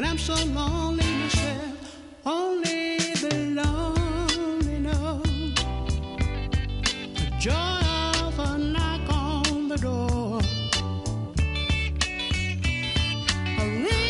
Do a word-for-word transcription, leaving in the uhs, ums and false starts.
and I'm so lonely myself. Only the lonely know the joy of a knock on the door. A ring